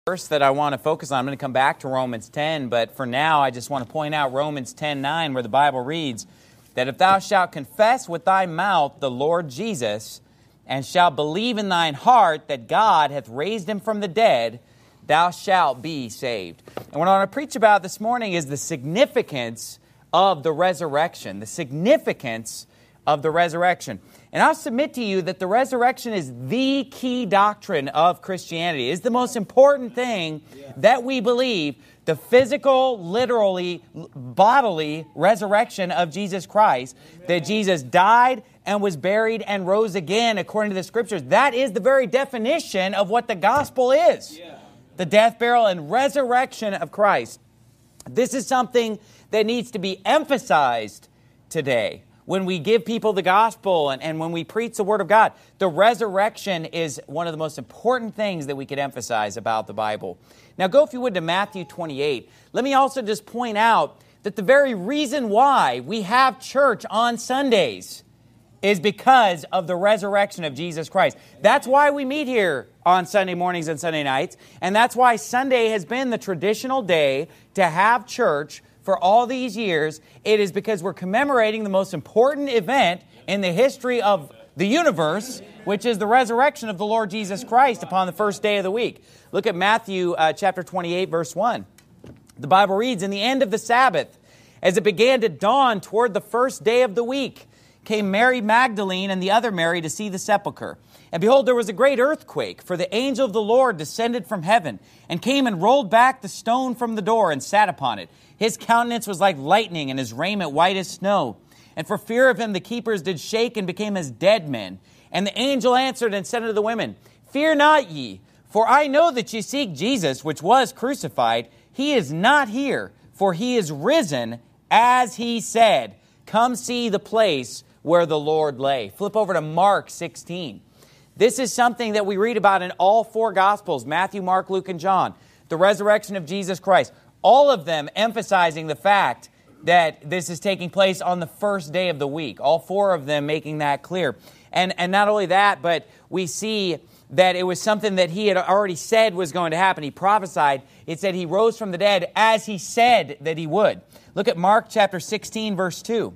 Verse that I want to focus on. I'm going to come back to Romans 10, but for now I just want to point out Romans 10:9, where the Bible reads that if thou shalt confess with thy mouth the Lord Jesus, and shalt believe in thine heart that God hath raised him from the dead, thou shalt be saved. And what I want to preach about this morning is the significance of the resurrection. The significance of the resurrection. And I'll submit to you that the resurrection is the key doctrine of Christianity. It's the most important thing that we believe, the physical, literally, bodily resurrection of Jesus Christ, that Jesus died and was buried and rose again according to the Scriptures. That is the very definition of what the gospel is. The death, burial, and resurrection of Christ. This is something that needs to be emphasized today. When we give people the gospel and when we preach the Word of God, the resurrection is one of the most important things that we could emphasize about the Bible. Now go, if you would, to Matthew 28. Let me also just point out that the very reason why we have church on Sundays is because of the resurrection of Jesus Christ. That's why we meet here on Sunday mornings and Sunday nights, and that's why Sunday has been the traditional day to have church for all these years. It is because we're commemorating the most important event in the history of the universe, which is the resurrection of the Lord Jesus Christ upon the first day of the week. Look at Matthew chapter 28, verse 1. The Bible reads, "In the end of the Sabbath, as it began to dawn toward the first day of the week, came Mary Magdalene and the other Mary to see the sepulchre. And behold, there was a great earthquake, for the angel of the Lord descended from heaven, and came and rolled back the stone from the door, and sat upon it. His countenance was like lightning, and his raiment white as snow. And for fear of him the keepers did shake, and became as dead men. And the angel answered and said unto the women, Fear not ye, for I know that ye seek Jesus, which was crucified. He is not here, for he is risen, as he said. Come see the place where the Lord lay." Flip over to Mark 16. This is something that we read about in all four Gospels, Matthew, Mark, Luke, and John. The resurrection of Jesus Christ. All of them emphasizing the fact that this is taking place on the first day of the week. All four of them making that clear. And not only that, but we see that it was something that he had already said was going to happen. He prophesied. It said he rose from the dead as he said that he would. Look at Mark chapter 16, verse 2.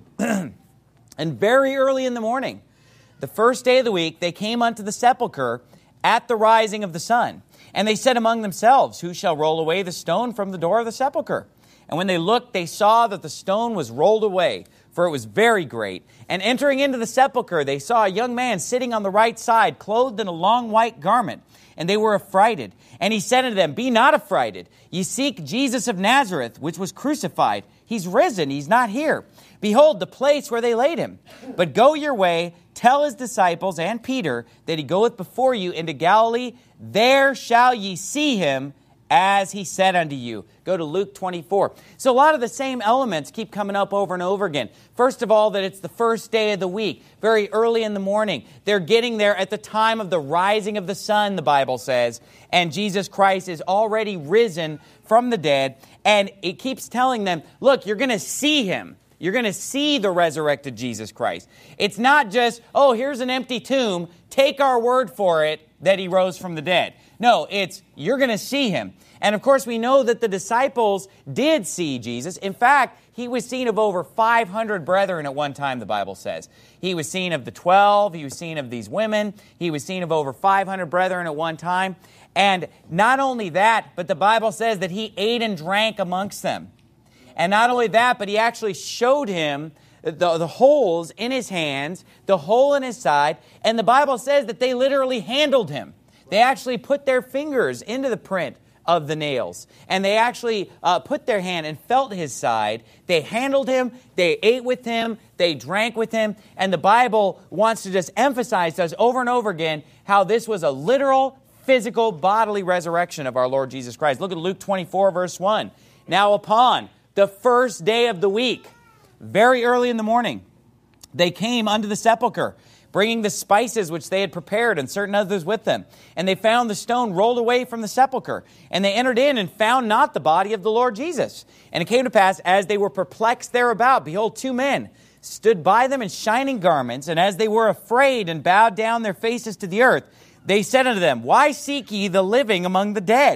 "And very early in the morning, the first day of the week, they came unto the sepulchre at the rising of the sun. And they said among themselves, Who shall roll away the stone from the door of the sepulchre? And when they looked, they saw that the stone was rolled away, for it was very great. And entering into the sepulchre, they saw a young man sitting on the right side, clothed in a long white garment. And they were affrighted. And he said unto them, Be not affrighted. Ye seek Jesus of Nazareth, which was crucified. He's risen. He's not here. Behold, the place where they laid him. But go your way, tell his disciples and Peter that he goeth before you into Galilee. There shall ye see him, as he said unto you." Go to Luke 24. So a lot of the same elements keep coming up over and over again. First of all, that it's the first day of the week, very early in the morning. They're getting there at the time of the rising of the sun, the Bible says. And Jesus Christ is already risen from the dead. And it keeps telling them, look, you're going to see him. You're going to see the resurrected Jesus Christ. It's not just, oh, here's an empty tomb. Take our word for it that he rose from the dead. No, it's you're going to see him. And of course, we know that the disciples did see Jesus. In fact, he was seen of over 500 brethren at one time, the Bible says. He was seen of the 12. He was seen of these women. He was seen of over 500 brethren at one time. And not only that, but the Bible says that he ate and drank amongst them. And not only that, but he actually showed him the holes in his hands, the hole in his side, and the Bible says that they literally handled him. They actually put their fingers into the print of the nails, and they actually put their hand and felt his side. They handled him, they ate with him, they drank with him, and the Bible wants to just emphasize to us over and over again how this was a literal, physical, bodily resurrection of our Lord Jesus Christ. Look at Luke 24, verse 1. "Now upon the first day of the week, very early in the morning, they came unto the sepulchre, bringing the spices which they had prepared and certain others with them. And they found the stone rolled away from the sepulchre. And they entered in and found not the body of the Lord Jesus. And it came to pass, as they were perplexed thereabout, behold, two men stood by them in shining garments. And as they were afraid and bowed down their faces to the earth, they said unto them, Why seek ye the living among the dead?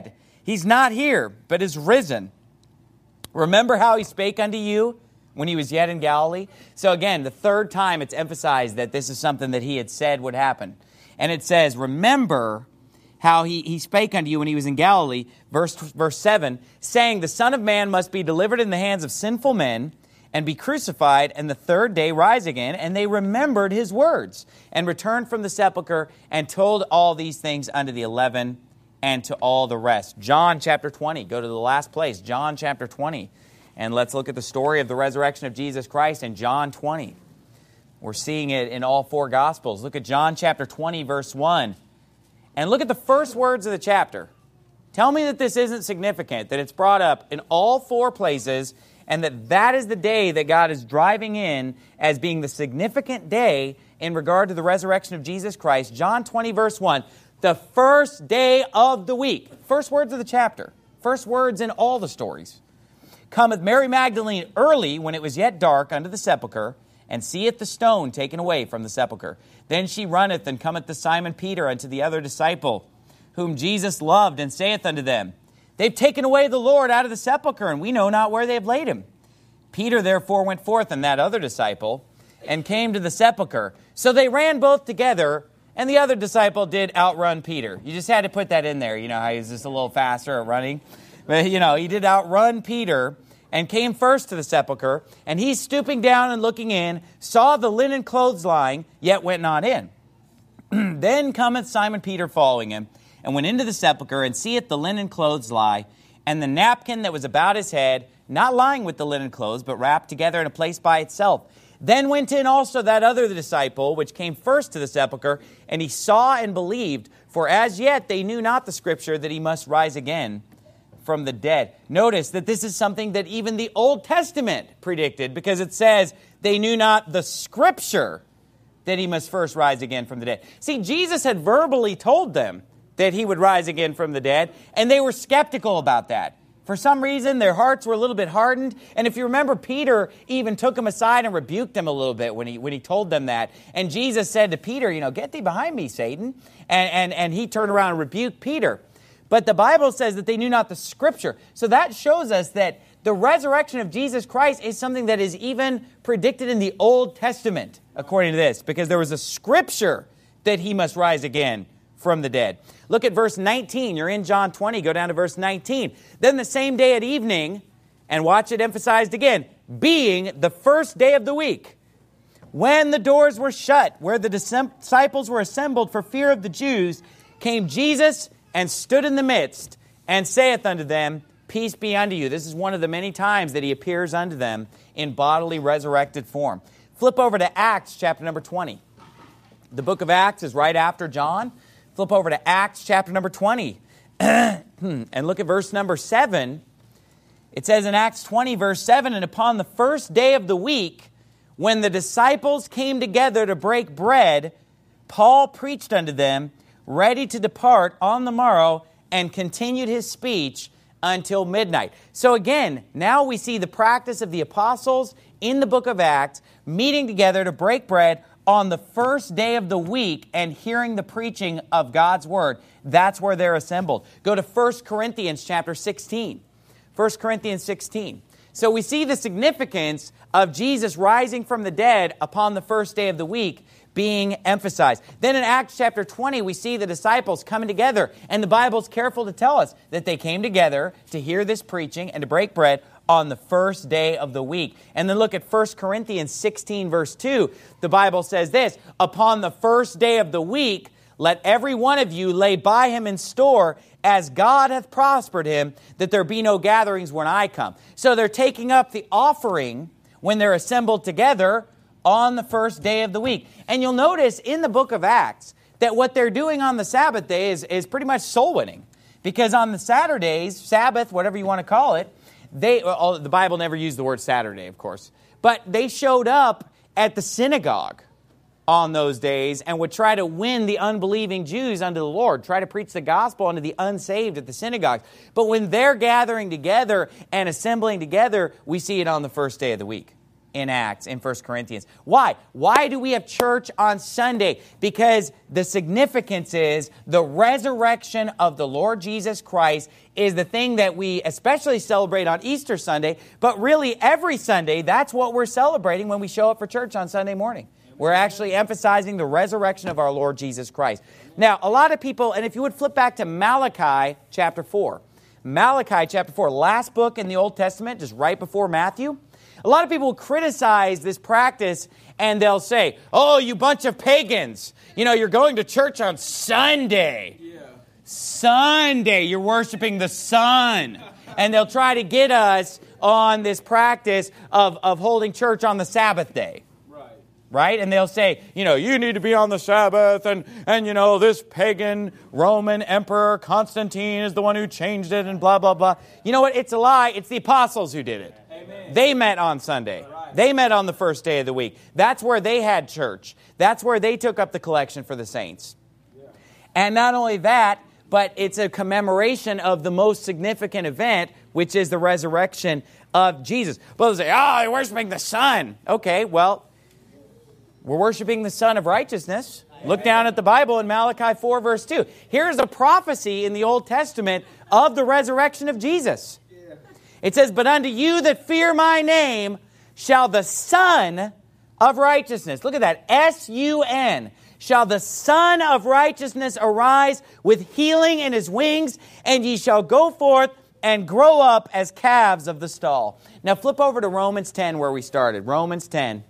He's not here, but is risen. Remember how he spake unto you when he was yet in Galilee? So again, the third time it's emphasized that this is something that he had said would happen. And it says, remember how he spake unto you when he was in Galilee, verse 7, saying, the Son of Man must be delivered in the hands of sinful men, and be crucified, and the third day rise again. And they remembered his words, and returned from the sepulchre, and told all these things unto the 11 and to all the rest. John chapter 20. Go to the last place, John chapter 20. And let's look at the story of the resurrection of Jesus Christ in John 20. We're seeing it in all four Gospels. Look at John chapter 20, verse 1. And look at the first words of the chapter. Tell me that this isn't significant, that it's brought up in all four places, and that is the day that God is driving in as being the significant day in regard to the resurrection of Jesus Christ. John 20, verse 1, the first day of the week. First words of the chapter. First words in all the stories. Cometh Mary Magdalene early, when it was yet dark, unto the sepulchre, and seeth the stone taken away from the sepulchre. Then she runneth, and cometh to Simon Peter, unto the other disciple, whom Jesus loved, and saith unto them, They've taken away the Lord out of the sepulchre, and we know not where they have laid him. Peter therefore went forth, and that other disciple, and came to the sepulchre. So they ran both together, and the other disciple did outrun Peter. You just had to put that in there. You know how he's just a little faster at running. But, he did outrun Peter, and came first to the sepulchre. And he, stooping down and looking in, saw the linen clothes lying, yet went not in. Then cometh Simon Peter following him, and went into the sepulchre, and seeth the linen clothes lie, and the napkin that was about his head, not lying with the linen clothes, but wrapped together in a place by itself. Then went in also that other disciple, which came first to the sepulchre, and he saw and believed, for as yet they knew not the scripture that he must rise again from the dead. Notice that this is something that even the Old Testament predicted, because it says they knew not the scripture that he must first rise again from the dead. See, Jesus had verbally told them that he would rise again from the dead, and they were skeptical about that. For some reason, their hearts were a little bit hardened, and if you remember, Peter even took him aside and rebuked him a little bit when he told them that. And Jesus said to Peter, get thee behind me, Satan. And he turned around and rebuked Peter. But the Bible says that they knew not the scripture. So that shows us that the resurrection of Jesus Christ is something that is even predicted in the Old Testament, according to this, because there was a scripture that he must rise again from the dead. Look at verse 19. You're in John 20. Go down to verse 19. Then the same day at evening, and watch it emphasized again, being the first day of the week, when the doors were shut, where the disciples were assembled for fear of the Jews, came Jesus and stood in the midst, and saith unto them, Peace be unto you. This is one of the many times that he appears unto them in bodily resurrected form. Flip over to Acts chapter number 20. The book of Acts is right after John. Flip over to Acts chapter number 20 and look at verse number 7. It says in Acts 20 verse 7, And upon the first day of the week, when the disciples came together to break bread, Paul preached unto them, ready to depart on the morrow, and continued his speech until midnight. So again, now we see the practice of the apostles in the book of Acts, meeting together to break bread on the first day of the week and hearing the preaching of God's word. That's where they're assembled. Go to 1 Corinthians chapter 16. 1 Corinthians 16. So we see the significance of Jesus rising from the dead upon the first day of the week being emphasized. Then in Acts chapter 20, we see the disciples coming together, and the Bible's careful to tell us that they came together to hear this preaching and to break bread on the first day of the week. And then look at 1 Corinthians 16 verse 2. The Bible says this, Upon the first day of the week, let every one of you lay by him in store, as God hath prospered him, that there be no gatherings when I come. So they're taking up the offering when they're assembled together on the first day of the week. And you'll notice in the book of Acts that what they're doing on the Sabbath day is pretty much soul winning. Because on the Saturdays, Sabbath, whatever you want to call it, the Bible never used the word Saturday, of course, but they showed up at the synagogue on those days and would try to win the unbelieving Jews unto the Lord, try to preach the gospel unto the unsaved at the synagogues. But when they're gathering together and assembling together, we see it on the first day of the week. in Acts, in 1 Corinthians. Why? Why do we have church on Sunday? Because the significance is the resurrection of the Lord Jesus Christ is the thing that we especially celebrate on Easter Sunday, but really every Sunday, that's what we're celebrating when we show up for church on Sunday morning. We're actually emphasizing the resurrection of our Lord Jesus Christ. Now, a lot of people, and if you would flip back to Malachi chapter 4. Malachi chapter 4, last book in the Old Testament, just right before Matthew. A lot of people criticize this practice and they'll say, oh, you bunch of pagans. You know, you're going to church on Sunday. Yeah. Sunday, you're worshiping the sun. And they'll try to get us on this practice of holding church on the Sabbath day. Right? And they'll say, you know, you need to be on the Sabbath, and you know, this pagan Roman emperor Constantine is the one who changed it, and blah, blah, blah. You know what? It's a lie. It's the apostles who did it. Amen. They met on Sunday. Right. They met on the first day of the week. That's where they had church. That's where they took up the collection for the saints. Yeah. And not only that, but it's a commemoration of the most significant event, which is the resurrection of Jesus. But they'll say, oh, you're worshiping the sun. Okay, well, we're worshiping the Son of Righteousness. Look down at the Bible in Malachi 4, verse 2. Here's a prophecy in the Old Testament of the resurrection of Jesus. It says, but unto you that fear my name shall the Son of Righteousness. Look at that. S-U-N. Shall the Son of Righteousness arise with healing in his wings, and ye shall go forth and grow up as calves of the stall. Now flip over to Romans 10 where we started. Romans 10.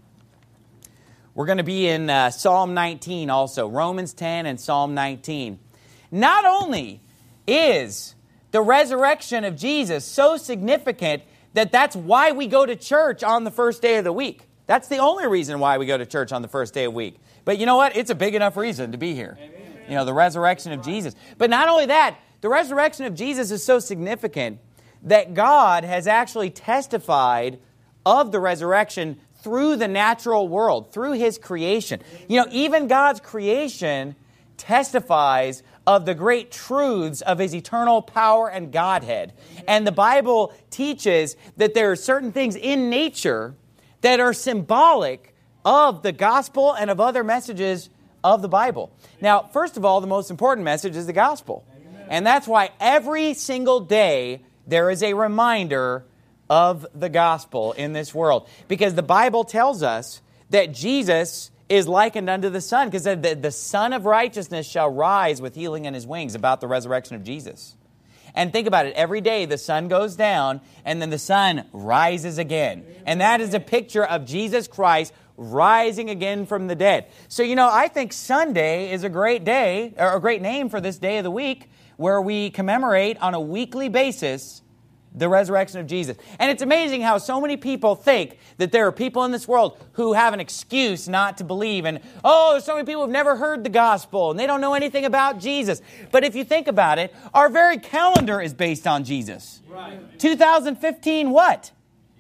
We're going to be in Psalm 19 also. Romans 10 and Psalm 19. Not only is the resurrection of Jesus so significant that that's why we go to church on the first day of the week. That's the only reason why we go to church on the first day of the week. But you know what? It's a big enough reason to be here. Amen. You know, the resurrection of Jesus. But not only that, the resurrection of Jesus is so significant that God has actually testified of the resurrection through the natural world, through His creation. You know, even God's creation testifies of the great truths of His eternal power and Godhead. And the Bible teaches that there are certain things in nature that are symbolic of the gospel and of other messages of the Bible. Now, first of all, the most important message is the gospel. And that's why every single day there is a reminder of the gospel in this world. Because the Bible tells us that Jesus is likened unto the sun, because the Son of Righteousness shall rise with healing in his wings, about the resurrection of Jesus. And think about it, every day the sun goes down and then the sun rises again. And that is a picture of Jesus Christ rising again from the dead. So, you know, I think Sunday is a great day, or a great name for this day of the week, where we commemorate on a weekly basis the resurrection of Jesus. And it's amazing how so many people think that there are people in this world who have an excuse not to believe. And, oh, so many people have never heard the gospel and they don't know anything about Jesus. But if you think about it, our very calendar is based on Jesus. Right. 2015 what?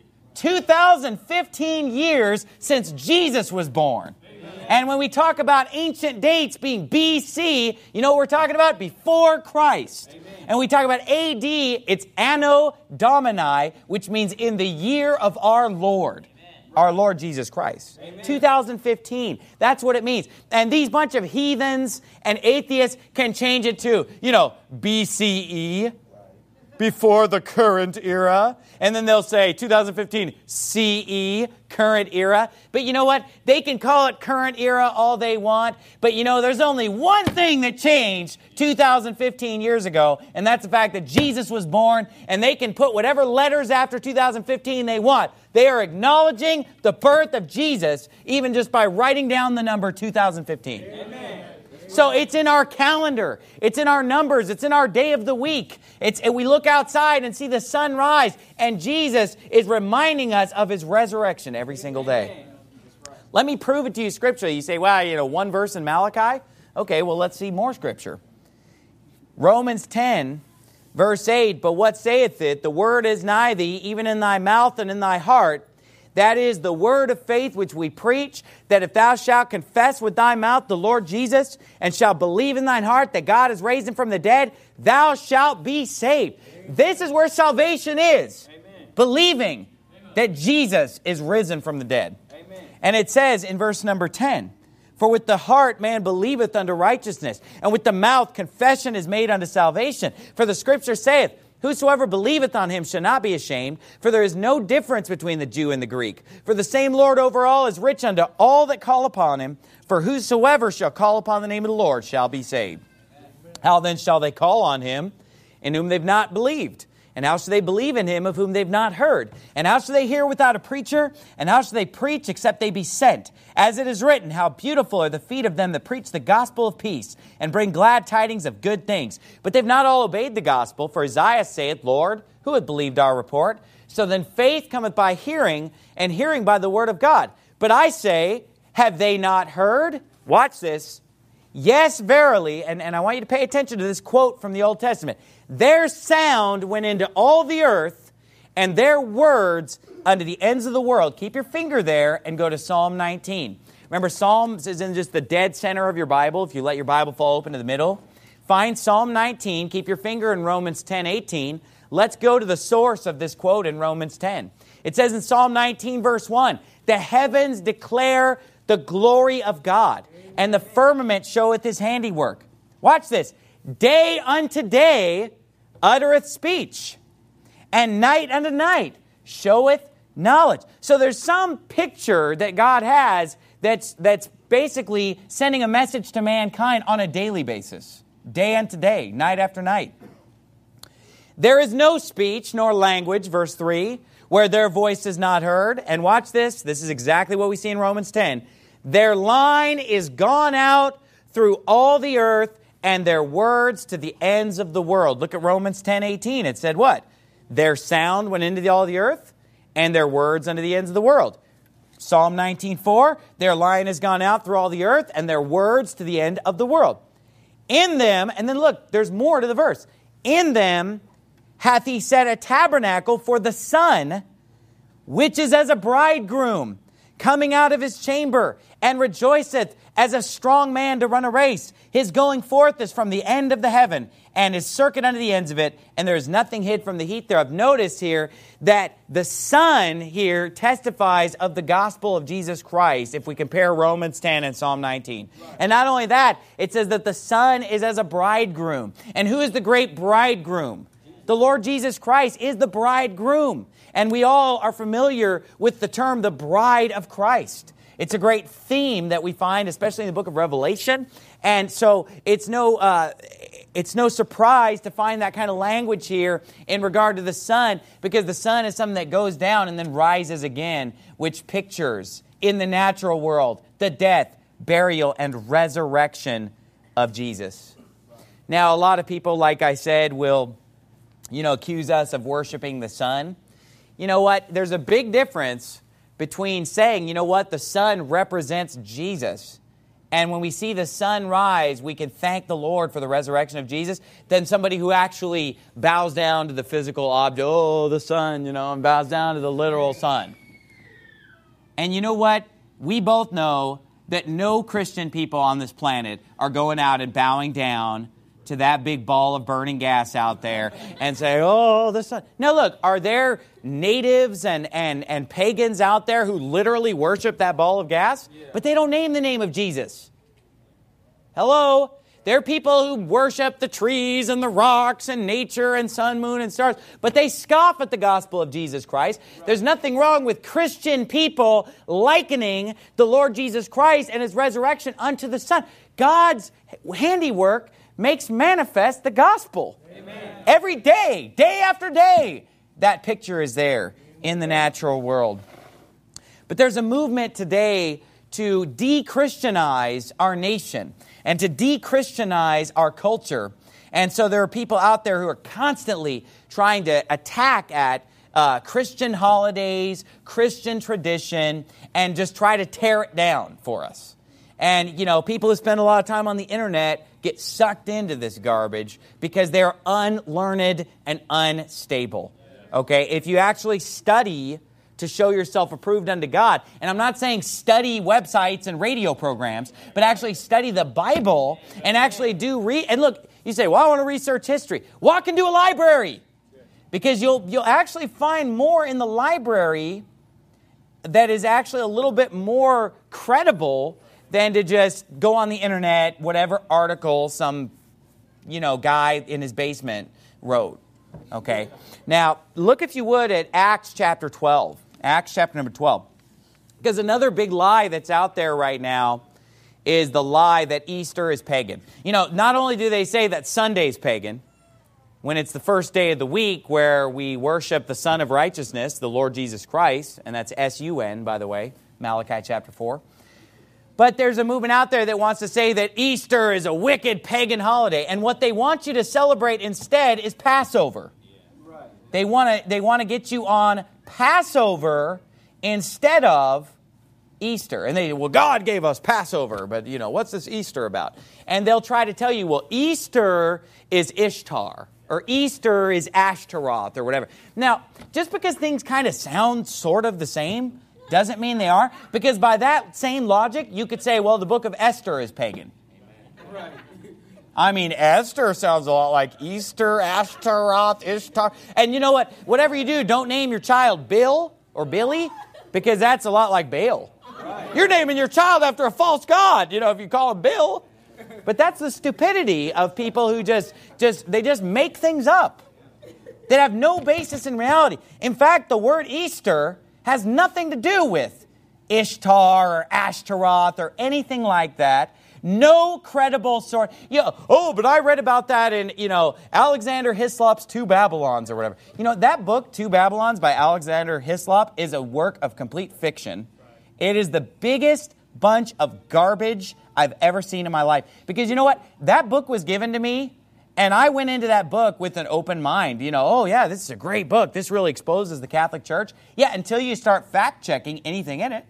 2015 years since Jesus was born. And when we talk about ancient dates being BC, you know what we're talking about? Before Christ. Amen. And we talk about AD, it's Anno Domini, which means in the year of our Lord. Amen. Our Lord Jesus Christ. Amen. 2015. That's what it means. And these bunch of heathens and atheists can change it to, you know, BCE. Before the current era. And then they'll say 2015 CE, current era. But you know what? They can call it current era all they want. But you know, there's only one thing that changed 2015 years ago. And that's the fact that Jesus was born. And they can put whatever letters after 2015 they want. They are acknowledging the birth of Jesus, even just by writing down the number 2015. Amen. So it's in our calendar. It's in our numbers. It's in our day of the week. And we look outside and see the sun rise. And Jesus is reminding us of His resurrection every single day. Let me prove it to you scripturally. You say, well, you know, one verse in Malachi? Okay, well, let's see more scripture. Romans 10, verse 8, but what saith it? The word is nigh thee, even in thy mouth and in thy heart. That is the word of faith which we preach, that if thou shalt confess with thy mouth the Lord Jesus, and shalt believe in thine heart that God has raised Him from the dead, thou shalt be saved. Amen. This is where salvation is. Amen. Believing that Jesus is risen from the dead. Amen. And it says in verse number 10, for with the heart man believeth unto righteousness, and with the mouth confession is made unto salvation. For the Scripture saith, whosoever believeth on him shall not be ashamed, for there is no difference between the Jew and the Greek. For the same Lord over all is rich unto all that call upon him, for whosoever shall call upon the name of the Lord shall be saved. How then shall they call on him in whom they've not believed? And how shall they believe in him of whom they've not heard? And how shall they hear without a preacher? And how shall they preach except they be sent? As it is written, how beautiful are the feet of them that preach the gospel of peace, and bring glad tidings of good things. But they've not all obeyed the gospel. For Isaiah saith, Lord, who hath believed our report? So then faith cometh by hearing, and hearing by the word of God. But I say, have they not heard? Watch this. Yes, verily, and I want you to pay attention to this quote from the Old Testament. Their sound went into all the earth, and their words unto the ends of the world. Keep your finger there and go to Psalm 19. Remember, Psalms is in just the dead center of your Bible, if you let your Bible fall open to the middle. Find Psalm 19. Keep your finger in Romans 10:18. Let's go to the source of this quote in Romans 10. It says in Psalm 19, verse 1, the heavens declare the glory of God, and the firmament showeth his handiwork. Watch this. Day unto day uttereth speech, and night unto night showeth knowledge. So there's some picture that God has that's basically sending a message to mankind on a daily basis. Day unto day, night after night. There is no speech nor language, verse 3, where their voice is not heard. And watch this. This is exactly what we see in Romans 10. Their line is gone out through all the earth, and their words to the ends of the world. Look at Romans 10:18. It said what? Their sound went into all the earth, and their words unto the ends of the world. Psalm 19:4, their line has gone out through all the earth, and their words to the end of the world. In them, and then look, there's more to the verse. In them hath he set a tabernacle for the sun, which is as a bridegroom, coming out of his chamber, and rejoiceth as a strong man to run a race. His going forth is from the end of the heaven, and his circuit unto the ends of it, and there is nothing hid from the heat thereof. Notice here that the sun here testifies of the gospel of Jesus Christ, if we compare Romans 10 and Psalm 19. Right. And not only that, it says that the sun is as a bridegroom. And who is the great bridegroom? The Lord Jesus Christ is the bridegroom. And we all are familiar with the term the bride of Christ. It's a great theme that we find, especially in the book of Revelation. And so it's no surprise to find that kind of language here in regard to the sun, because the sun is something that goes down and then rises again, which pictures in the natural world the death, burial, and resurrection of Jesus. Now, a lot of people, like I said, will, accuse us of worshiping the sun. You know what? There's a big difference between saying, the sun represents Jesus, and when we see the sun rise, we can thank the Lord for the resurrection of Jesus, than somebody who actually bows down to the physical object, the sun, and bows down to the literal sun. And you know what? We both know that no Christian people on this planet are going out and bowing down to that big ball of burning gas out there and say, the sun. Now look, are there natives and pagans out there who literally worship that ball of gas? Yeah. But they don't name the name of Jesus. Hello? There are people who worship the trees and the rocks and nature and sun, moon, and stars, but they scoff at the gospel of Jesus Christ. Right. There's nothing wrong with Christian people likening the Lord Jesus Christ and his resurrection unto the sun. God's handiwork makes manifest the gospel. Amen. Every day, day after day, that picture is there in the natural world. But there's a movement today to de-Christianize our nation and to de-Christianize our culture. And so there are people out there who are constantly trying to attack at Christian holidays, Christian tradition, and just try to tear it down for us. And, people who spend a lot of time on the internet get sucked into this garbage because they're unlearned and unstable. Okay? If you actually study to show yourself approved unto God, and I'm not saying study websites and radio programs, but actually study the Bible and actually and look, you say, I want to research history. Walk into a library. Because you'll actually find more in the library that is actually a little bit more credible than to just go on the internet, whatever article some, guy in his basement wrote. Okay? Now, look if you would at Acts chapter 12. Acts chapter number 12. Because another big lie that's out there right now is the lie that Easter is pagan. Not only do they say that Sunday's pagan, when it's the first day of the week where we worship the Son of Righteousness, the Lord Jesus Christ, and that's S-U-N, by the way, Malachi chapter 4. But there's a movement out there that wants to say that Easter is a wicked pagan holiday, and what they want you to celebrate instead is Passover. They want to get you on Passover instead of Easter. And God gave us Passover, but what's this Easter about? And they'll try to tell you, Easter is Ishtar, or Easter is Ashtaroth, or whatever. Now, just because things kind of sound sort of the same doesn't mean they are, because by that same logic, you could say, the book of Esther is pagan. Right. I mean, Esther sounds a lot like Easter, Ashtaroth, Ishtar. And you know what? Whatever you do, don't name your child Bill or Billy, because that's a lot like Baal. Right. You're naming your child after a false god, if you call him Bill. But that's the stupidity of people who just make things up that have no basis in reality. In fact, the word Easter has nothing to do with Ishtar or Ashtaroth or anything like that. No credible source. But I read about that in, Alexander Hislop's Two Babylons or whatever. That book, Two Babylons by Alexander Hislop, is a work of complete fiction. It is the biggest bunch of garbage I've ever seen in my life. Because you know what? That book was given to me, and I went into that book with an open mind. This is a great book. This really exposes the Catholic Church. Yeah, until you start fact-checking anything in it.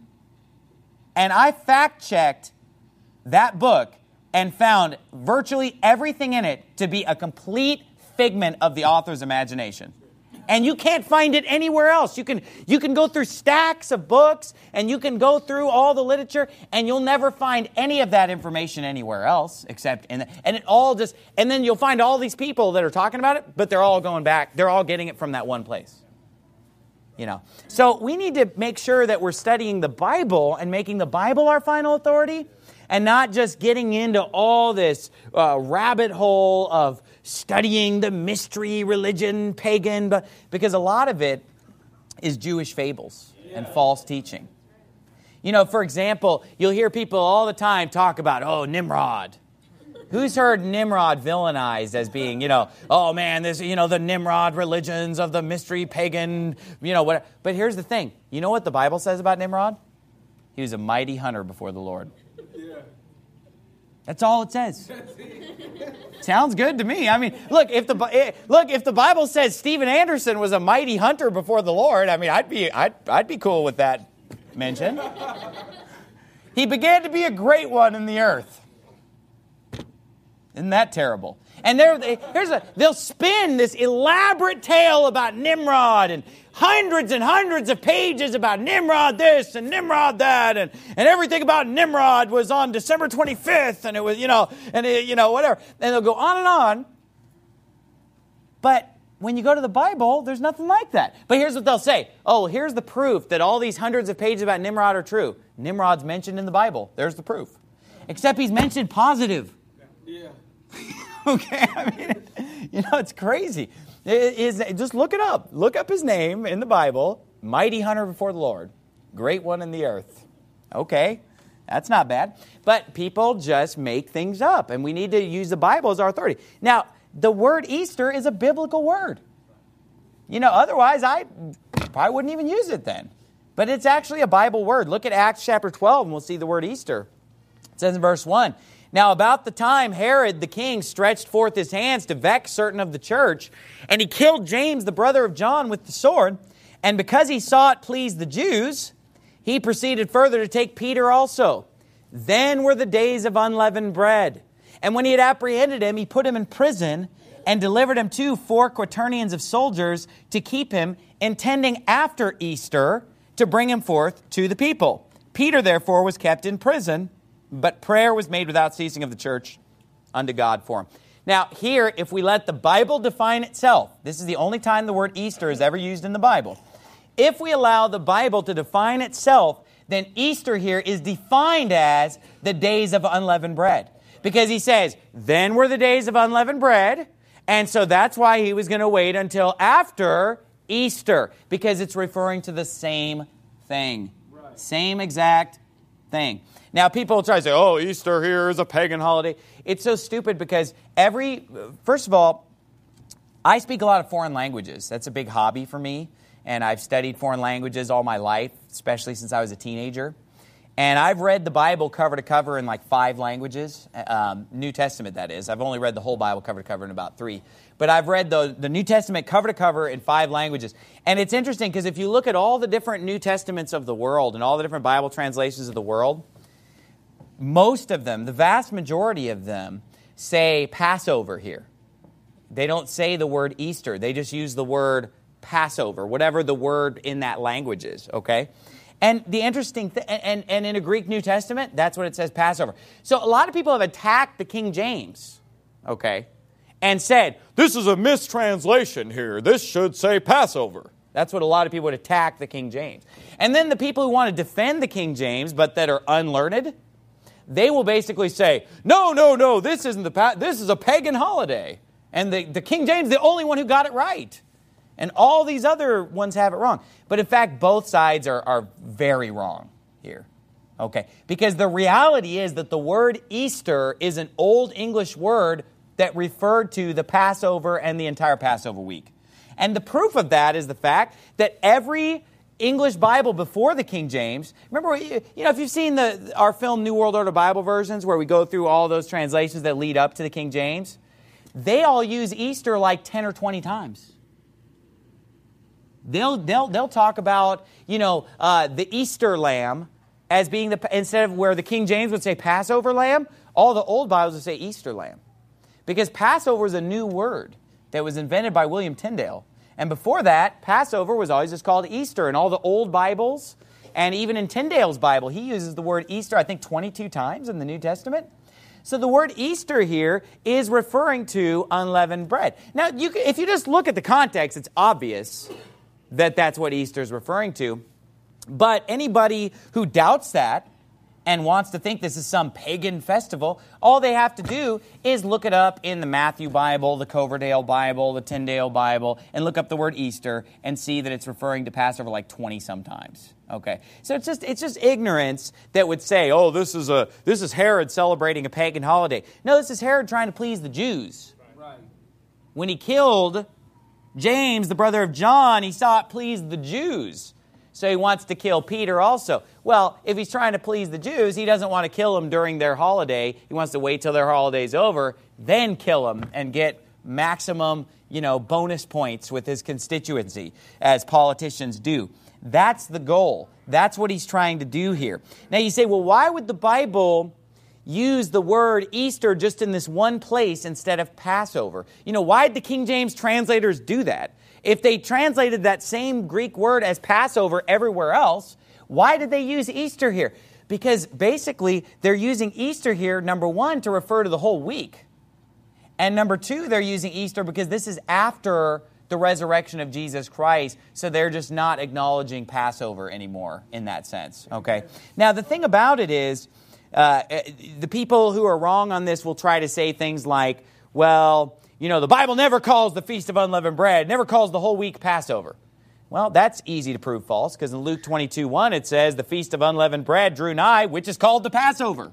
And I fact-checked that book and found virtually everything in it to be a complete figment of the author's imagination. And you can't find it anywhere else. You can go through stacks of books, and you can go through all the literature, and you'll never find any of that information anywhere else except in and then you'll find all these people that are talking about it, but they're all going back. They're all getting it from that one place. So we need to make sure that we're studying the Bible and making the Bible our final authority, and not just getting into all this rabbit hole of studying the mystery, religion, pagan, because a lot of it is Jewish fables and false teaching. For example, you'll hear people all the time talk about, Nimrod. Who's heard Nimrod villainized as being, this, the Nimrod religions of the mystery pagan, whatever. But here's the thing. You know what the Bible says about Nimrod? He was a mighty hunter before the Lord. That's all it says. Sounds good to me. I mean, look, if the Bible says Steven Anderson was a mighty hunter before the Lord, I mean, I'd be cool with that mention. He began to be a great one in the earth. Isn't that terrible? And they'll spin this elaborate tale about Nimrod and hundreds of pages about Nimrod this and Nimrod that, and everything about Nimrod was on December 25th, and it was, whatever. And they'll go on and on. But when you go to the Bible, there's nothing like that. But here's what they'll say. Here's the proof that all these hundreds of pages about Nimrod are true. Nimrod's mentioned in the Bible. There's the proof. Except he's mentioned positive. Yeah. Okay, I mean, it's crazy. Just look it up. Look up his name in the Bible. Mighty hunter before the Lord. Great one in the earth. Okay, that's not bad. But people just make things up, and we need to use the Bible as our authority. Now, the word Easter is a biblical word. Otherwise I probably wouldn't even use it then. But it's actually a Bible word. Look at Acts chapter 12, and we'll see the word Easter. It says in verse 1, Now about the time Herod the king stretched forth his hands to vex certain of the church, and he killed James, the brother of John, with the sword. And because he saw it pleased the Jews, he proceeded further to take Peter also. Then were the days of unleavened bread. And when he had apprehended him, he put him in prison and delivered him to 4 quaternions of soldiers to keep him, intending after Easter to bring him forth to the people. Peter, therefore, was kept in prison, but prayer was made without ceasing of the church unto God for him. Now, here, if we let the Bible define itself, this is the only time the word Easter is ever used in the Bible. If we allow the Bible to define itself, then Easter here is defined as the days of unleavened bread. Because he says, then were the days of unleavened bread, and so that's why he was going to wait until after Easter, because it's referring to the same thing. Right. Same exact thing. Now, people try to say, oh, Easter here is a pagan holiday. It's so stupid because first of all, I speak a lot of foreign languages. That's a big hobby for me. And I've studied foreign languages all my life, especially since I was a teenager. And I've read the Bible cover to cover in like 5 languages, New Testament that is. I've only read the whole Bible cover to cover in about 3. But I've read the New Testament cover to cover in 5 languages. And it's interesting because if you look at all the different New Testaments of the world and all the different Bible translations of the world, most of them, the vast majority of them, say Passover here. They don't say the word Easter. They just use the word Passover, whatever the word in that language is, okay? And the interesting thing, and in a Greek New Testament, that's what it says, Passover. So a lot of people have attacked the King James, okay, and said, this is a mistranslation here. This should say Passover. That's what a lot of people would attack the King James. And then the people who want to defend the King James, but that are unlearned, they will basically say, no, this isn't this is a pagan holiday. And the King James is the only one who got it right. And all these other ones have it wrong. But in fact, both sides are very wrong here. Okay? Because the reality is that the word Easter is an Old English word that referred to the Passover and the entire Passover week. And the proof of that is the fact that every English Bible before the King James, remember, if you've seen our film New World Order Bible Versions, where we go through all those translations that lead up to the King James, they all use Easter like 10 or 20 times. They'll talk about, the Easter lamb as being instead of where the King James would say Passover lamb, all the old Bibles would say Easter lamb. Because Passover is a new word that was invented by William Tyndale. And before that, Passover was always just called Easter. In all the old Bibles, and even in Tyndale's Bible, he uses the word Easter, I think, 22 times in the New Testament. So the word Easter here is referring to unleavened bread. Now, if you just look at the context, it's obvious that that's what Easter is referring to. But anybody who doubts that and wants to think this is some pagan festival, all they have to do is look it up in the Matthew Bible, the Coverdale Bible, the Tyndale Bible, and look up the word Easter and see that it's referring to Passover like 20 sometimes. Okay, so it's just ignorance that would say, oh, this is Herod celebrating a pagan holiday. No, this is Herod trying to please the Jews. Right. When he killed James, the brother of John, he saw it please the Jews. So he wants to kill Peter also. Well, if he's trying to please the Jews, he doesn't want to kill them during their holiday. He wants to wait till their holiday's over, then kill them and get maximum, bonus points with his constituency, as politicians do. That's the goal. That's what he's trying to do here. Now you say, well, why would the Bible use the word Easter just in this one place instead of Passover? Why did the King James translators do that? If they translated that same Greek word as Passover everywhere else, why did they use Easter here? Because basically, they're using Easter here, number one, to refer to the whole week. And number two, they're using Easter because this is after the resurrection of Jesus Christ, so they're just not acknowledging Passover anymore in that sense. Okay. Now, the thing about it is, the people who are wrong on this will try to say things like, well, the Bible never calls the Feast of Unleavened Bread, never calls the whole week Passover. Well, that's easy to prove false, because in Luke 22:1 it says, the Feast of Unleavened Bread drew nigh, which is called the Passover.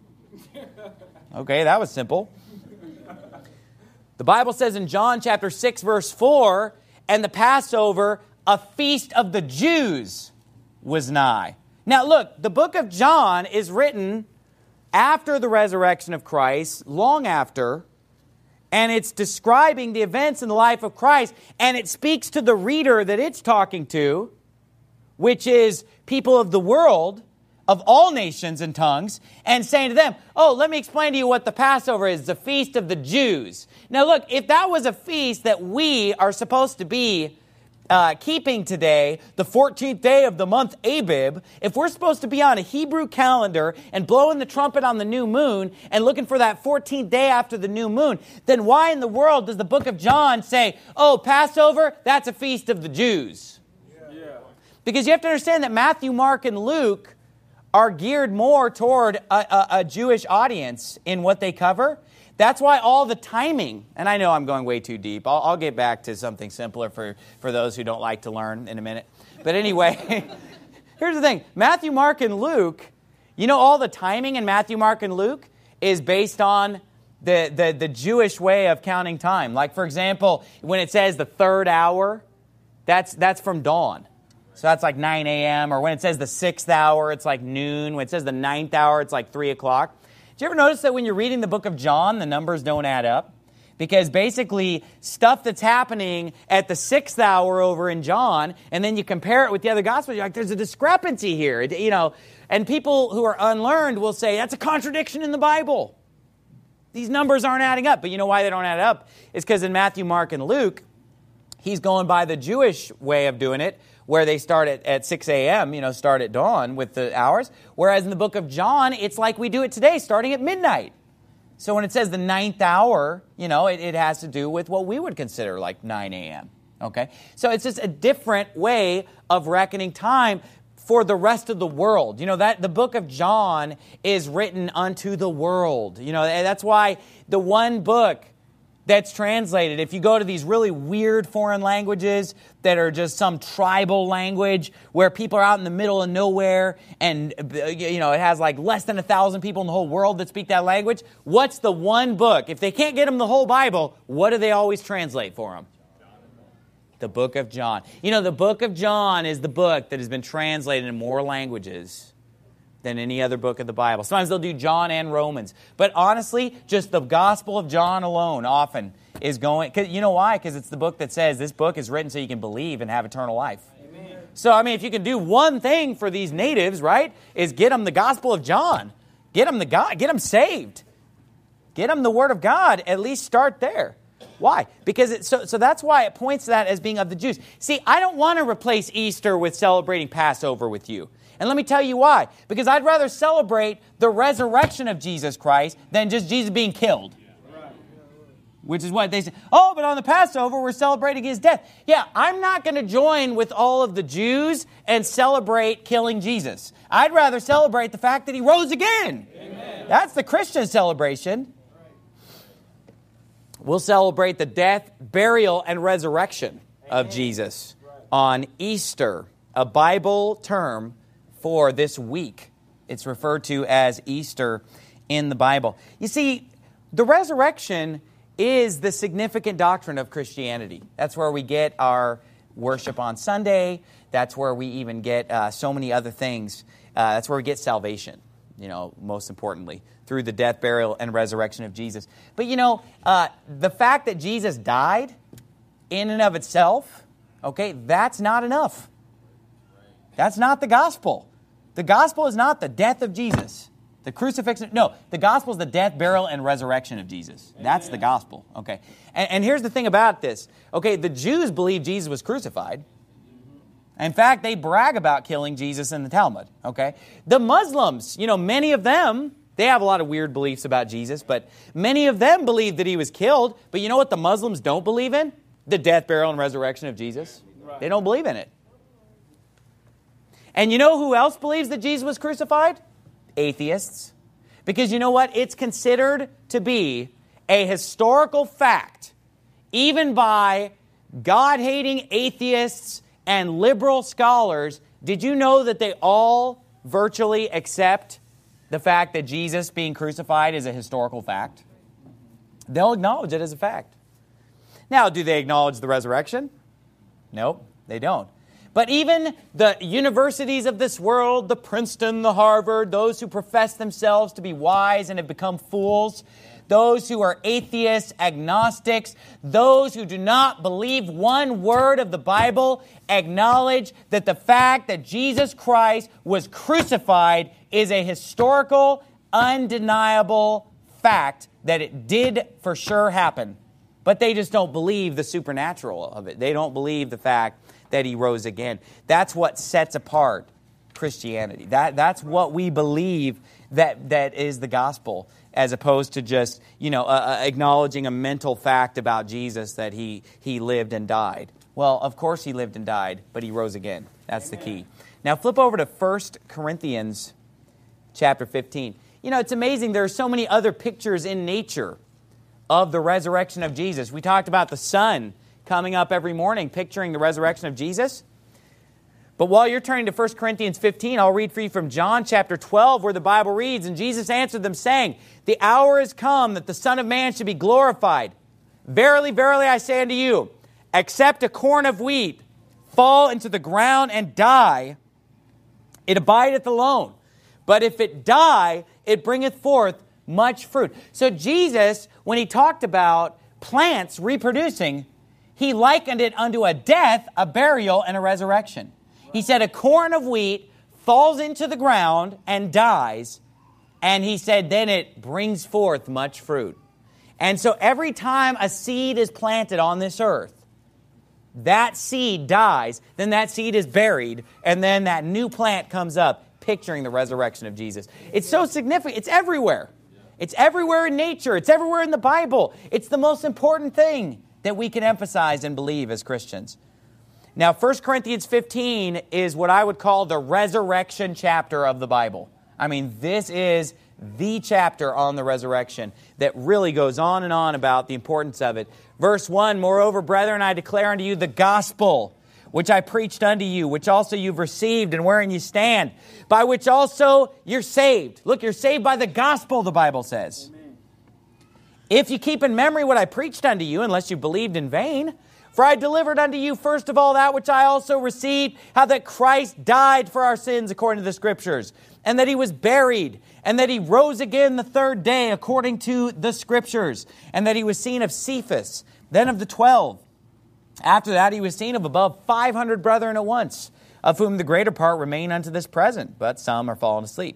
Okay, that was simple. The Bible says in John chapter 6, verse 4, and the Passover, a feast of the Jews, was nigh. Now look, the book of John is written after the resurrection of Christ, long after, and it's describing the events in the life of Christ, and it speaks to the reader that it's talking to, which is people of the world, of all nations and tongues, and saying to them, oh, let me explain to you what the Passover is, the feast of the Jews. Now look, if that was a feast that we are supposed to be keeping today, the 14th day of the month Abib, if we're supposed to be on a Hebrew calendar and blowing the trumpet on the new moon and looking for that 14th day after the new moon, then why in the world does the book of John say, oh, Passover, that's a feast of the Jews? Yeah. Because you have to understand that Matthew, Mark, and Luke are geared more toward a Jewish audience in what they cover. That's why all the timing, and I know I'm going way too deep. I'll get back to something simpler for those who don't like to learn in a minute. But anyway, here's the thing. Matthew, Mark, and Luke, you know, all the timing in Matthew, Mark, and Luke is based on the Jewish way of counting time. Like, for example, when it says the third hour, that's from dawn. So that's like 9 a.m. Or when it says the 6th hour, it's like noon. When it says the 9th hour, it's like 3 o'clock. Did you ever notice that when you're reading the book of John, the numbers don't add up? Because basically, stuff that's happening at the 6th hour over in John, and then you compare it with the other Gospels, you're like, there's a discrepancy here. You know, and people who are unlearned will say, that's a contradiction in the Bible. These numbers aren't adding up. But you know why they don't add up? It's because in Matthew, Mark, and Luke, he's going by the Jewish way of doing it, where they start at 6 a.m., you know, start at dawn with the hours. Whereas in the book of John, it's like we do it today, starting at midnight. So when it says the 9th hour, you know, it has to do with what we would consider like 9 a.m., okay? So it's just a different way of reckoning time for the rest of the world. You know, that the book of John is written unto the world. You know, that's why the one book that's translated, if you go to these really weird foreign languages that are just some tribal language where people are out in the middle of nowhere and, you know, it has like less than 1,000 people in the whole world that speak that language, what's the one book? If they can't get them the whole Bible, what do they always translate for them? The book of John. You know, the book of John is the book that has been translated in more languages than any other book of the Bible. Sometimes they'll do John and Romans. But honestly, just the Gospel of John alone often is going... Cause you know why? Because it's the book that says this book is written so you can believe and have eternal life. Amen. So, I mean, if you can do one thing for these natives, right, is get them the Gospel of John. Get them saved. Get them the Word of God. At least start there. Why? Because so that's why it points to that as being of the Jews. See, I don't want to replace Easter with celebrating Passover with you. And let me tell you why. Because I'd rather celebrate the resurrection of Jesus Christ than just Jesus being killed. Which is what they say. Oh, but on the Passover, we're celebrating His death. Yeah, I'm not going to join with all of the Jews and celebrate killing Jesus. I'd rather celebrate the fact that He rose again. Amen. That's the Christian celebration. We'll celebrate the death, burial, and resurrection of Jesus on Easter, a Bible term for this week. It's referred to as Easter in the Bible. You see, the resurrection is the significant doctrine of Christianity. That's where we get our worship on Sunday. That's where we even get so many other things. That's where we get salvation, you know, most importantly, through the death, burial, and resurrection of Jesus. But, you know, the fact that Jesus died in and of itself, okay, that's not enough. That's not the gospel. The gospel is not the death of Jesus. The crucifixion, no, the gospel is the death, burial, and resurrection of Jesus. That's the gospel, okay? And here's the thing about this. Okay, the Jews believe Jesus was crucified. In fact, they brag about killing Jesus in the Talmud, okay? The Muslims, you know, many of them, they have a lot of weird beliefs about Jesus, but many of them believe that He was killed. But you know what the Muslims don't believe in? The death, burial, and resurrection of Jesus. They don't believe in it. And you know who else believes that Jesus was crucified? Atheists. Because you know what? It's considered to be a historical fact, even by God-hating atheists and liberal scholars. Did you know that they all virtually accept the fact that Jesus being crucified is a historical fact? They'll acknowledge it as a fact. Now, do they acknowledge the resurrection? Nope, they don't. But even the universities of this world, the Princeton, the Harvard, those who profess themselves to be wise and have become fools, those who are atheists, agnostics, those who do not believe one word of the Bible, acknowledge that the fact that Jesus Christ was crucified is a historical, undeniable fact that it did for sure happen. but they just don't believe the supernatural of it. They don't believe the fact that he rose again. That's what sets apart Christianity. That's what we believe that is the gospel, as opposed to just, acknowledging a mental fact about Jesus that he lived and died. Well, of course he lived and died, but he rose again. That's Amen. The key. Now flip over to 1 Corinthians chapter 15. It's amazing. There are so many other pictures in nature of the resurrection of Jesus. We talked about the sun coming up every morning, picturing the resurrection of Jesus. But while you're turning to 1 Corinthians 15, I'll read for you from John chapter 12, where the Bible reads, "And Jesus answered them, saying, The hour is come that the Son of Man should be glorified. Verily, verily, I say unto you, except a corn of wheat fall into the ground and die, it abideth alone. But if it die, it bringeth forth much fruit." So Jesus, when he talked about plants reproducing, he likened it unto a death, a burial, and a resurrection. He said a corn of wheat falls into the ground and dies, and he said then it brings forth much fruit. And so every time a seed is planted on this earth, that seed dies, then that seed is buried, and then that new plant comes up, picturing the resurrection of Jesus. It's so significant. It's everywhere. It's everywhere in nature. It's everywhere in the Bible. It's the most important thing that we can emphasize and believe as Christians. Now, 1 Corinthians 15 is what I would call the resurrection chapter of the Bible. I mean, this is the chapter on the resurrection that really goes on and on about the importance of it. Verse 1, "Moreover, brethren, I declare unto you the gospel, which I preached unto you, which also you've received, and wherein you stand, by which also you're saved." Look, you're saved by the gospel, the Bible says. Amen. "If you keep in memory what I preached unto you, unless you believed in vain. For I delivered unto you first of all that which I also received, how that Christ died for our sins according to the Scriptures, and that he was buried, and that he rose again the third day according to the Scriptures, and that he was seen of Cephas, then of the 12. After that he was seen of above 500 brethren at once, of whom the greater part remain unto this present, but some are fallen asleep.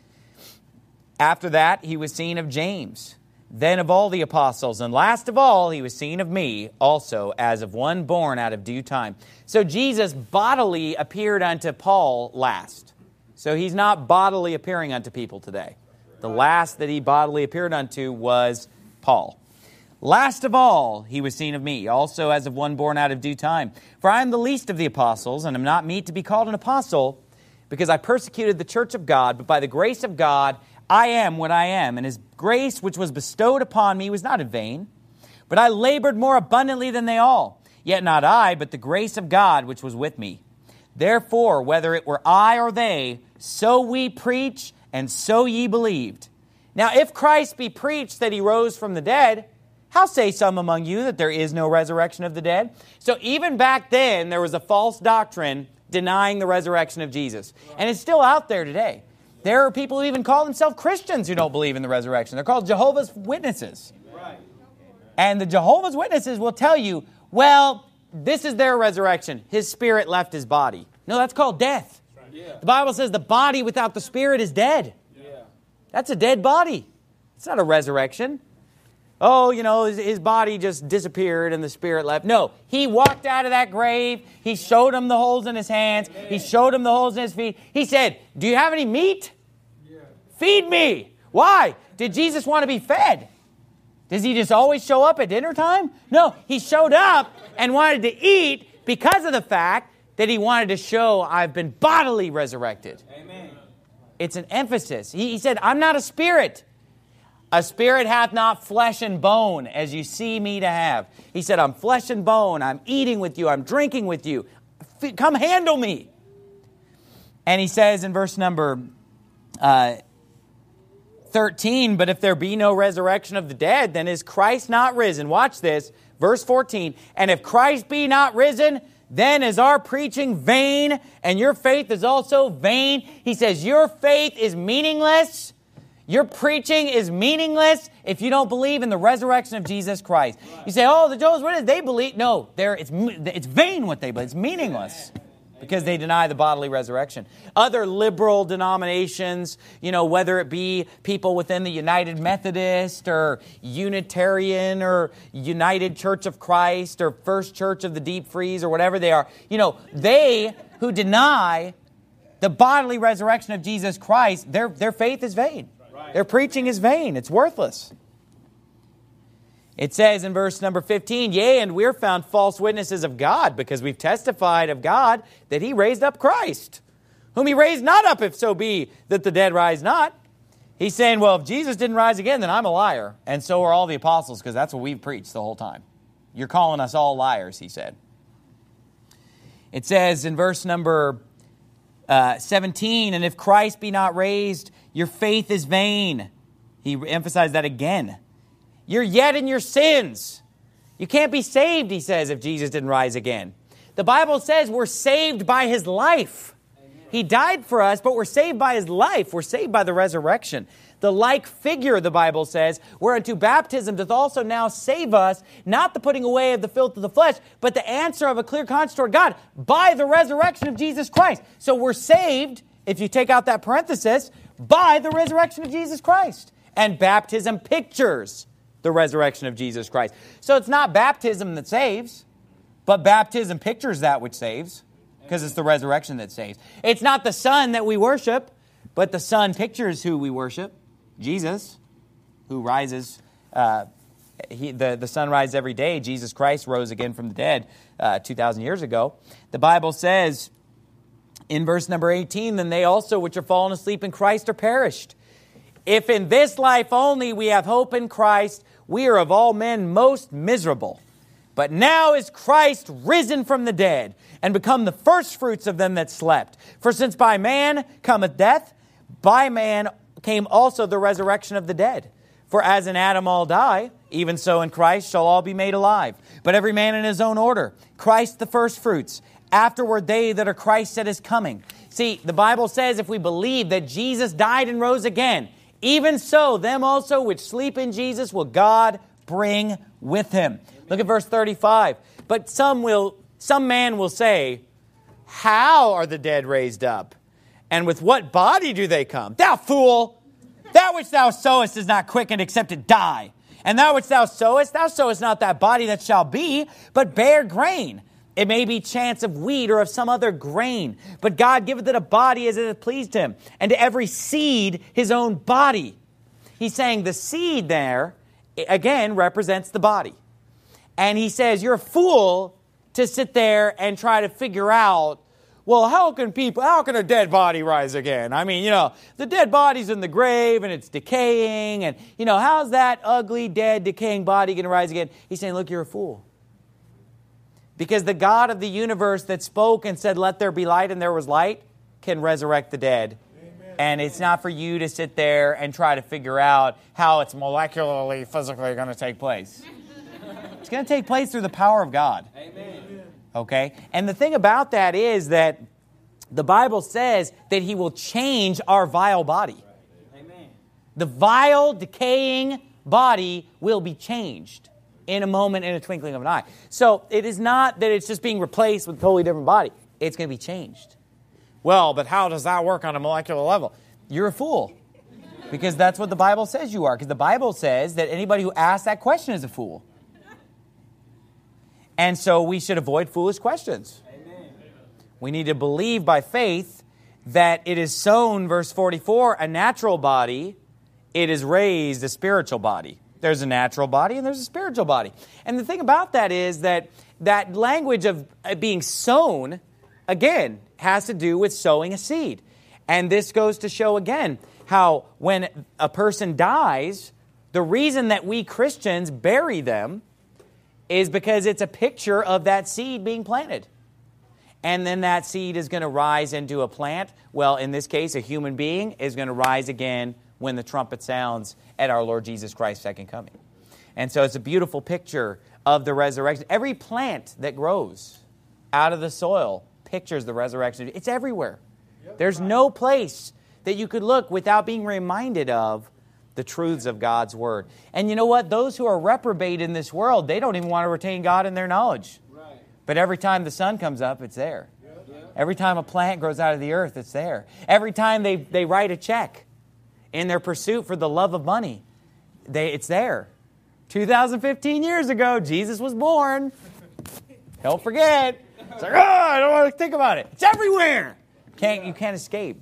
After that he was seen of James, then of all the apostles, and last of all, he was seen of me also, as of one born out of due time." So Jesus bodily appeared unto Paul last. So he's not bodily appearing unto people today. The last that he bodily appeared unto was Paul. "Last of all, he was seen of me, also as of one born out of due time. For I am the least of the apostles, and am not meet to be called an apostle, because I persecuted the church of God, but by the grace of God I am what I am, and his grace which was bestowed upon me was not in vain. But I labored more abundantly than they all. Yet not I, but the grace of God which was with me. Therefore, whether it were I or they, so we preach, and so ye believed. Now if Christ be preached that he rose from the dead, how say some among you that there is no resurrection of the dead?" So even back then, there was a false doctrine denying the resurrection of Jesus. And it's still out there today. There are people who even call themselves Christians who don't believe in the resurrection. They're called Jehovah's Witnesses. Right. And the Jehovah's Witnesses will tell you, well, this is their resurrection. His spirit left his body. No, that's called death. Yeah. The Bible says the body without the spirit is dead. Yeah. That's a dead body. It's not a resurrection. Oh, his body just disappeared and the spirit left. No, he walked out of that grave. He showed him the holes in his hands. Amen. He showed him the holes in his feet. He said, "Do you have any meat? Yeah. Feed me." Why? Did Jesus want to be fed? Does he just always show up at dinner time? No, he showed up and wanted to eat because of the fact that he wanted to show, I've been bodily resurrected. Amen. It's an emphasis. He said, "I'm not a spirit. A spirit hath not flesh and bone, as you see me to have." He said, "I'm flesh and bone. I'm eating with you. I'm drinking with you. Come handle me." And he says in verse number 13, "But if there be no resurrection of the dead, then is Christ not risen?" Watch this. Verse 14, "And if Christ be not risen, then is our preaching vain, and your faith is also vain." He says, your faith is meaningless. Your preaching is meaningless if you don't believe in the resurrection of Jesus Christ. You say, "Oh, the Jehovah's Witnesses, they believe." No, it's vain what they believe. It's meaningless. because they deny the bodily resurrection. Other liberal denominations, whether it be people within the United Methodist or Unitarian or United Church of Christ or First Church of the Deep Freeze or whatever they are, they who deny the bodily resurrection of Jesus Christ, their faith is vain. Their preaching is vain. It's worthless. It says in verse number 15, yea, and we're found false witnesses of God, because we've testified of God that He raised up Christ, whom He raised not up, if so be that the dead rise not. He's saying, well, if Jesus didn't rise again, then I'm a liar. And so are all the apostles, because that's what we've preached the whole time. You're calling us all liars, he said. It says in verse number 17, and if Christ be not raised, your faith is vain. He emphasized that again. You're yet in your sins. You can't be saved, he says, if Jesus didn't rise again. The Bible says we're saved by His life. Amen. He died for us, but we're saved by His life. We're saved by the resurrection. The like figure, the Bible says, whereunto baptism doth also now save us, not the putting away of the filth of the flesh, but the answer of a clear conscience toward God by the resurrection of Jesus Christ. So we're saved, if you take out that parenthesis, by the resurrection of Jesus Christ. And baptism pictures the resurrection of Jesus Christ. So it's not baptism that saves, but baptism pictures that which saves, because it's the resurrection that saves. It's not the Son that we worship, but the Son pictures who we worship, Jesus, who rises. The sun rises every day. Jesus Christ rose again from the dead 2,000 years ago. The Bible says in verse number 18, then they also which are fallen asleep in Christ are perished. If in this life only we have hope in Christ, we are of all men most miserable. But now is Christ risen from the dead, and become the firstfruits of them that slept. For since by man cometh death, by man came also the resurrection of the dead. For as in Adam all die, even so in Christ shall all be made alive. But every man in his own order. Christ the firstfruits, afterward they that are Christ at His coming. See, the Bible says if we believe that Jesus died and rose again, even so, them also which sleep in Jesus will God bring with Him. Look at verse 35. But some man will say, how are the dead raised up? And with what body do they come? Thou fool! That which thou sowest is not quickened except it die. And that which thou sowest not that body that shall be, but bare grain. It may be chance of wheat or of some other grain. But God giveth it a body as it hath pleased Him, and to every seed his own body. He's saying the seed there, again, represents the body. And he says, you're a fool to sit there and try to figure out, well, how can a dead body rise again? I mean, the dead body's in the grave and it's decaying. And, how's that ugly, dead, decaying body going to rise again? He's saying, look, you're a fool. Because the God of the universe that spoke and said, let there be light, and there was light, can resurrect the dead. Amen. And it's not for you to sit there and try to figure out how it's molecularly, physically going to take place. It's going to take place through the power of God. Amen. Okay? And the thing about that is that the Bible says that He will change our vile body. Amen. The vile, decaying body will be changed in a moment, in a twinkling of an eye. So it is not that it's just being replaced with a totally different body. It's going to be changed. Well, but how does that work on a molecular level? You're a fool. Because that's what the Bible says you are. Because the Bible says that anybody who asks that question is a fool. And so we should avoid foolish questions. Amen. We need to believe by faith that it is sown, verse 44, a natural body. It is raised a spiritual body. There's a natural body and there's a spiritual body. And the thing about that is that language of being sown, again, has to do with sowing a seed. And this goes to show again how when a person dies, the reason that we Christians bury them is because it's a picture of that seed being planted. And then that seed is going to rise into a plant. Well, in this case, a human being is going to rise again when the trumpet sounds at our Lord Jesus Christ's second coming. And so it's a beautiful picture of the resurrection. Every plant that grows out of the soil pictures the resurrection. It's everywhere. There's no place that you could look without being reminded of the truths of God's Word. And you know what? Those who are reprobate in this world, they don't even want to retain God in their knowledge. Right. But every time the sun comes up, it's there. Yep. Every time a plant grows out of the earth, it's there. Every time they write a check in their pursuit for the love of money, it's there. 2015 years ago, Jesus was born. Don't forget. It's like, I don't want to think about it. It's everywhere. You can't escape.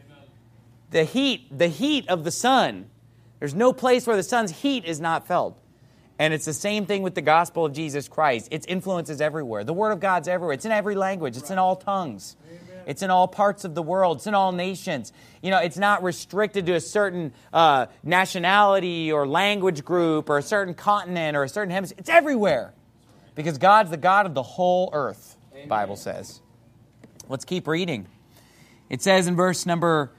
The heat of the sun. There's no place where the sun's heat is not felt. And it's the same thing with the gospel of Jesus Christ. Its influence is everywhere. The word of God's everywhere. It's in every language. It's in all tongues. Amen. It's in all parts of the world. It's in all nations. It's not restricted to a certain nationality or language group or a certain continent or a certain hemisphere. It's everywhere. Because God's the God of the whole earth, the Bible says. Let's keep reading. It says in verse number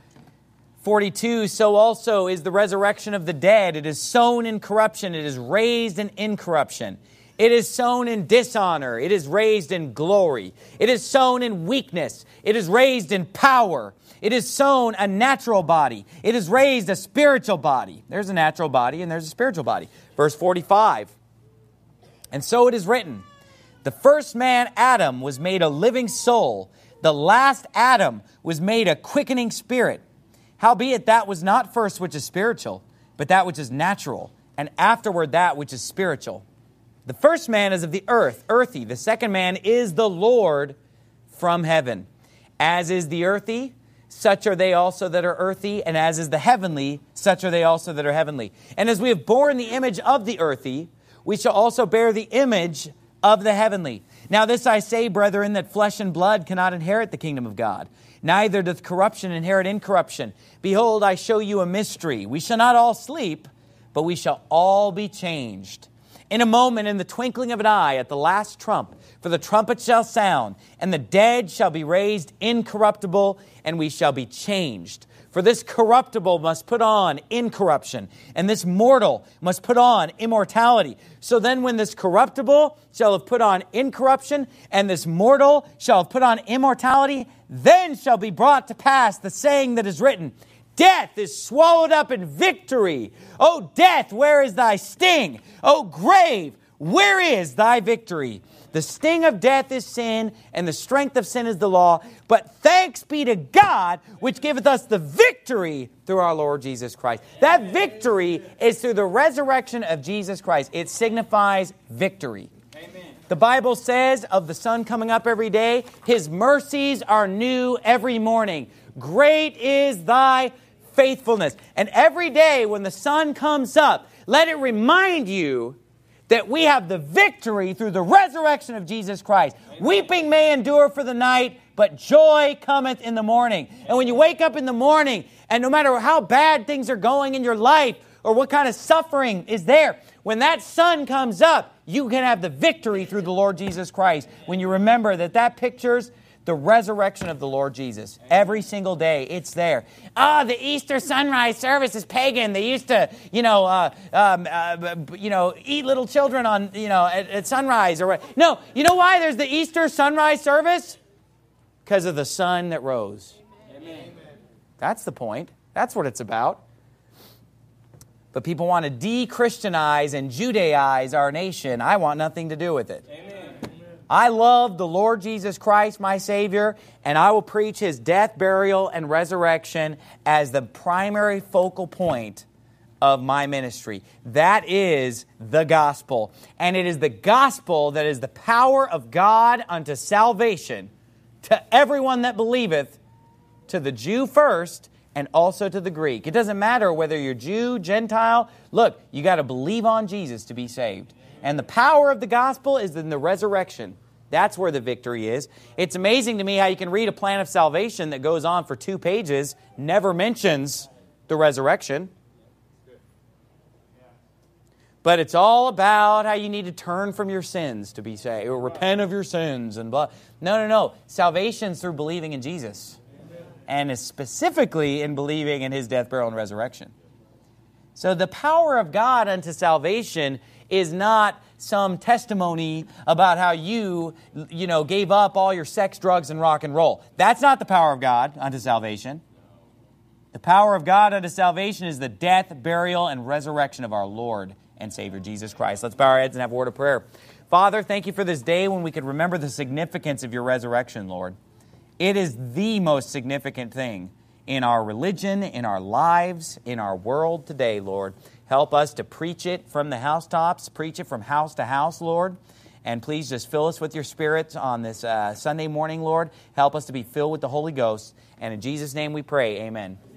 42, so also is the resurrection of the dead. It is sown in corruption. It is raised in incorruption. It is sown in dishonor. It is raised in glory. It is sown in weakness. It is raised in power. It is sown a natural body. It is raised a spiritual body. There's a natural body and there's a spiritual body. Verse 45. And so it is written, the first man, Adam, was made a living soul. The last Adam was made a quickening spirit. Howbeit that was not first which is spiritual, but that which is natural, and afterward that which is spiritual. The first man is of the earth, earthy. The second man is the Lord from heaven. As is the earthy, such are they also that are earthy, and as is the heavenly, such are they also that are heavenly. And as we have borne the image of the earthy, we shall also bear the image of the heavenly. Now this I say, brethren, that flesh and blood cannot inherit the kingdom of God. Neither doth corruption inherit incorruption. Behold, I show you a mystery. We shall not all sleep, but we shall all be changed. In a moment, in the twinkling of an eye, at the last trump, for the trumpet shall sound, and the dead shall be raised incorruptible, and we shall be changed. For this corruptible must put on incorruption, and this mortal must put on immortality. So then when this corruptible shall have put on incorruption, and this mortal shall have put on immortality, then shall be brought to pass the saying that is written, death is swallowed up in victory. O death, where is thy sting? O grave, where is thy victory? The sting of death is sin, and the strength of sin is the law. But thanks be to God, which giveth us the victory through our Lord Jesus Christ. That victory is through the resurrection of Jesus Christ. It signifies victory. Amen. The Bible says of the sun coming up every day, His mercies are new every morning. Great is thy faithfulness. And every day when the sun comes up, let it remind you that we have the victory through the resurrection of Jesus Christ. Amen. Weeping may endure for the night, but joy cometh in the morning. Amen. And when you wake up in the morning, and no matter how bad things are going in your life, or what kind of suffering is there, when that sun comes up, you can have the victory through the Lord Jesus Christ. When you remember that pictures the resurrection of the Lord Jesus. Every single day, it's there. The Easter sunrise service is pagan. They used to, eat little children on, at sunrise. No, you know why there's the Easter sunrise service? Because of the sun that rose. Amen. That's the point. That's what it's about. But people want to de-Christianize and Judaize our nation. I want nothing to do with it. Amen. I love the Lord Jesus Christ, my Savior, and I will preach His death, burial, and resurrection as the primary focal point of my ministry. That is the gospel. And it is the gospel that is the power of God unto salvation to everyone that believeth, to the Jew first, and also to the Greek. It doesn't matter whether you're Jew, Gentile. Look, you got to believe on Jesus to be saved. And the power of the gospel is in the resurrection. That's where the victory is. It's amazing to me how you can read a plan of salvation that goes on for 2 pages, never mentions the resurrection. But it's all about how you need to turn from your sins to be saved, or repent of your sins and blah. No. Salvation's through believing in Jesus. And is specifically in believing in His death, burial, and resurrection. So the power of God unto salvation is not some testimony about how you gave up all your sex, drugs, and rock and roll. That's not the power of God unto salvation. The power of God unto salvation is the death, burial, and resurrection of our Lord and Savior Jesus Christ. Let's bow our heads and have a word of prayer. Father, thank You for this day when we could remember the significance of Your resurrection, Lord. It is the most significant thing in our religion, in our lives, in our world today, Lord. Help us to preach it from the housetops, preach it from house to house, Lord. And please just fill us with your Spirit on this Sunday morning, Lord. Help us to be filled with the Holy Ghost. And in Jesus' name we pray, amen.